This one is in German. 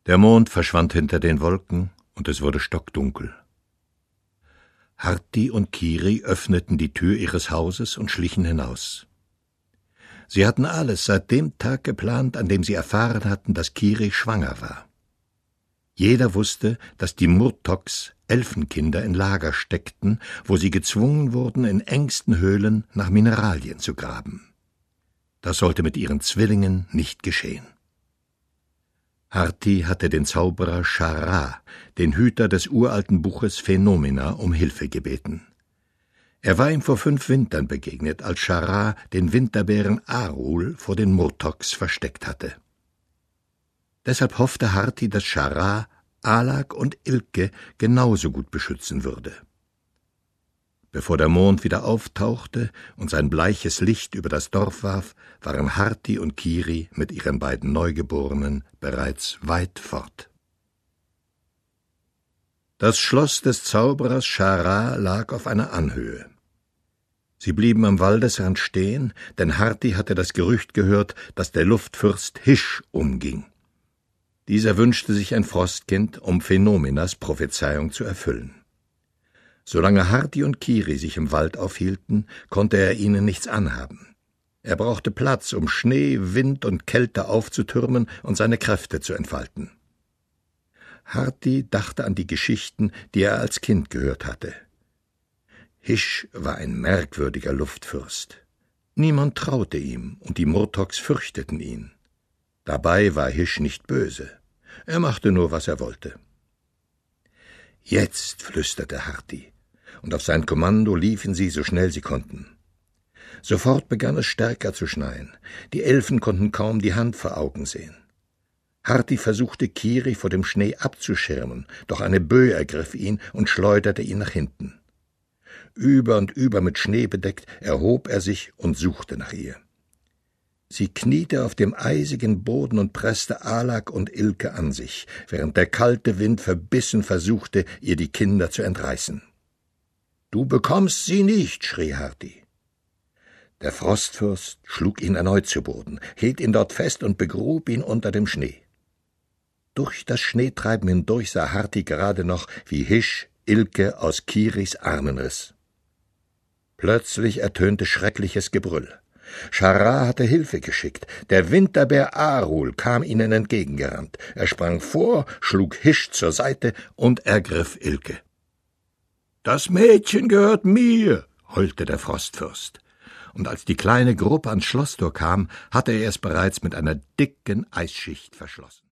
Der Mond verschwand hinter den Wolken, und es wurde stockdunkel. Harti und Kiri öffneten die Tür ihres Hauses und schlichen hinaus. Sie hatten alles seit dem Tag geplant, an dem sie erfahren hatten, dass Kiri schwanger war. Jeder wusste, dass die Murtoks Elfenkinder in Lager steckten, wo sie gezwungen wurden, in engsten Höhlen nach Mineralien zu graben. Das sollte mit ihren Zwillingen nicht geschehen. Harti hatte den Zauberer Shara, den Hüter des uralten Buches Phänomena, um Hilfe gebeten. Er war ihm vor 5 Wintern begegnet, als Shara den Winterbären Arul vor den Murtoks versteckt hatte. Deshalb hoffte Harti, dass Shara Alak und Ilke genauso gut beschützen würde. Bevor der Mond wieder auftauchte und sein bleiches Licht über das Dorf warf, waren Harti und Kiri mit ihren beiden Neugeborenen bereits weit fort. Das Schloss des Zauberers Shara lag auf einer Anhöhe. Sie blieben am Waldesrand stehen, denn Harti hatte das Gerücht gehört, dass der Luftfürst Hisch umging. Dieser wünschte sich ein Frostkind, um Phänomenas Prophezeiung zu erfüllen. Solange Harti und Kiri sich im Wald aufhielten, konnte er ihnen nichts anhaben. Er brauchte Platz, um Schnee, Wind und Kälte aufzutürmen und seine Kräfte zu entfalten. Harti dachte an die Geschichten, die er als Kind gehört hatte. Hisch war ein merkwürdiger Luftfürst. Niemand traute ihm, und die Murtoks fürchteten ihn. Dabei war Hisch nicht böse. Er machte nur, was er wollte. »Jetzt«, flüsterte Harti, und auf sein Kommando liefen sie, so schnell sie konnten. Sofort begann es stärker zu schneien. Die Elfen konnten kaum die Hand vor Augen sehen. Harti versuchte, Kiri vor dem Schnee abzuschirmen, doch eine Böe ergriff ihn und schleuderte ihn nach hinten. Über und über mit Schnee bedeckt, erhob er sich und suchte nach ihr. Sie kniete auf dem eisigen Boden und presste Alak und Ilke an sich, während der kalte Wind verbissen versuchte, ihr die Kinder zu entreißen. »Du bekommst sie nicht«, schrie Harti. Der Frostfürst schlug ihn erneut zu Boden, hielt ihn dort fest und begrub ihn unter dem Schnee. Durch das Schneetreiben hindurch sah Harti gerade noch, wie Hisch Ilke aus Kiris Armen riss. Plötzlich ertönte schreckliches Gebrüll. Shara hatte Hilfe geschickt. Der Winterbär Arul kam ihnen entgegengerannt. Er sprang vor, schlug Hisch zur Seite und ergriff Ilke. »Das Mädchen gehört mir«, heulte der Frostfürst. Und als die kleine Gruppe ans Schlosstor kam, hatte er es bereits mit einer dicken Eisschicht verschlossen.